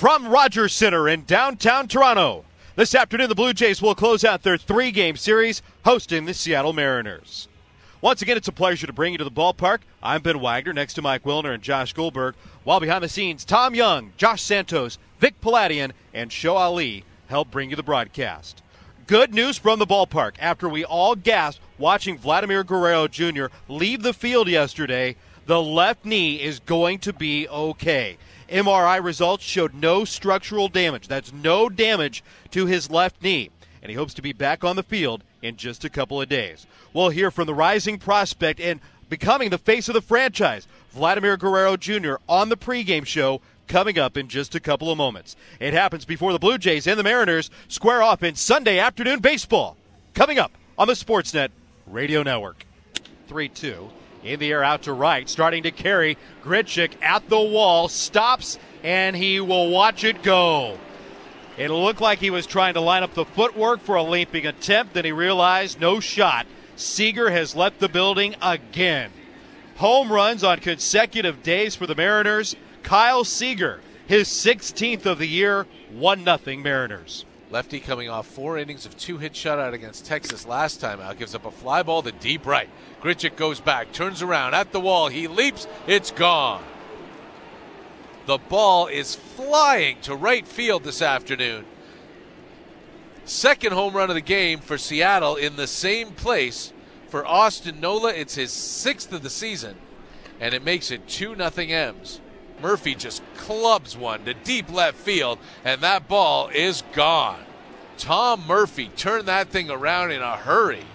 From Rogers Center in downtown Toronto, this afternoon the Blue Jays will close out their three-game series hosting the Seattle Mariners. Once again, it's a pleasure to bring you to the ballpark. I'm Ben Wagner, next to Mike Wilner and Josh Goldberg, while behind the scenes, Tom Young, Josh Santos, Vic Paladian, and Show Ali help bring you the broadcast. Good news from the ballpark. After we all gasped watching Vladimir Guerrero Jr. leave the field yesterday, the left knee is going to be okay. MRI results showed no structural damage. That's no damage to his left knee. And he hopes to be back on the field in just a couple of days. We'll hear from the rising prospect and becoming the face of the franchise, Vladimir Guerrero Jr. on the pregame show coming up in just a couple of moments. It happens before the Blue Jays and the Mariners square off in Sunday afternoon baseball. Coming up on the Sportsnet Radio Network. 3-2. In the air out to right, starting to carry. Grichuk at the wall, stops, and he will watch it go. It looked like he was trying to line up the footwork for a leaping attempt, then he realized no shot. Seager has left the building again. Home runs on consecutive days for the Mariners. Kyle Seager, his 16th of the year, 1-0 Mariners. Lefty coming off 4 innings of 2-hit shutout against Texas last time out. Gives up a fly ball to deep right. Grichuk goes back, turns around at the wall. He leaps. It's gone. The ball is flying to right field this afternoon. Second home run of the game for Seattle in the same place. For Austin Nola, it's his 6th of the season, and it makes it 2-0 M's. Murphy just clubs one to deep left field, and that ball is gone. Tom Murphy turned that thing around in a hurry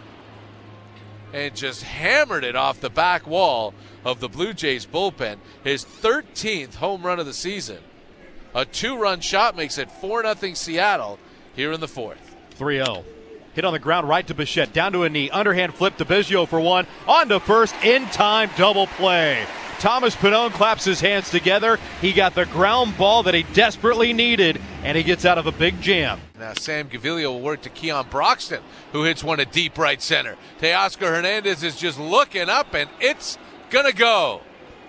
and just hammered it off the back wall of the Blue Jays bullpen. His 13th home run of the season. A 2-run shot makes it 4-0 Seattle here in the 4th. 3-0. Hit on the ground right to Bichette. Down to a knee. Underhand flip to Biggio for one. On to first. In time double play. Thomas Pannone claps his hands together. He got the ground ball that he desperately needed, and he gets out of a big jam. Now Sam Gaviglio will work to Keon Broxton, who hits one at deep right center. Teoscar Hernandez is just looking up, and it's going to go.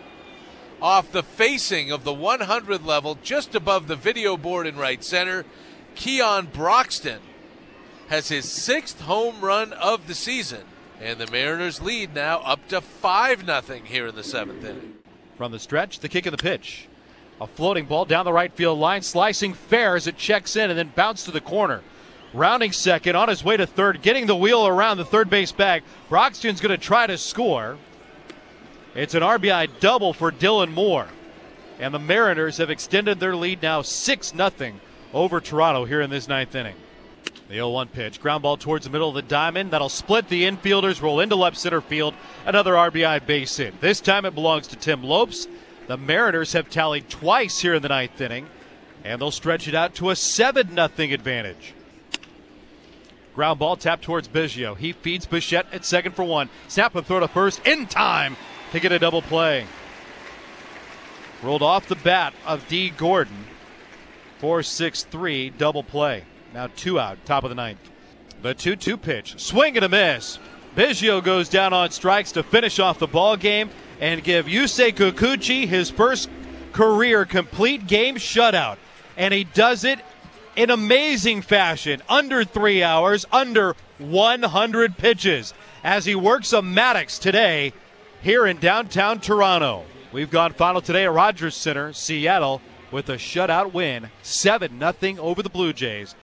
Off the facing of the 100 level, just above the video board in right center, Keon Broxton has his 6th home run of the season. And the Mariners lead now up to 5-0 here in the 7th inning. From the stretch, the kick and the pitch. A floating ball down the right field line, slicing fair as it checks in and then bounced to the corner. Rounding second, on his way to third, getting the wheel around the third base bag. Broxton's going to try to score. It's an RBI double for Dylan Moore. And the Mariners have extended their lead now 6-0 over Toronto here in this 9th inning. The 0-1 pitch, ground ball towards the middle of the diamond. That'll split the infielders, roll into left center field. Another RBI base hit. This time it belongs to Tim Lopes. The Mariners have tallied twice here in the 9th inning, and they'll stretch it out to a 7-0 advantage. Ground ball tapped towards Biggio. He feeds Bichette at second for one. Snap and throw to first in time to get a double play. Rolled off the bat of D. Gordon. 4-6-3 double play. Now 2 out, top of the 9th. The 2-2 pitch, swing and a miss. Biggio goes down on strikes to finish off the ball game and give Yusei Kikuchi his first career complete game shutout. And he does it in amazing fashion, under 3 hours, under 100 pitches, as he works a Maddox today here in downtown Toronto. We've gone final today at Rogers Center, Seattle, with a shutout win, 7-0 over the Blue Jays.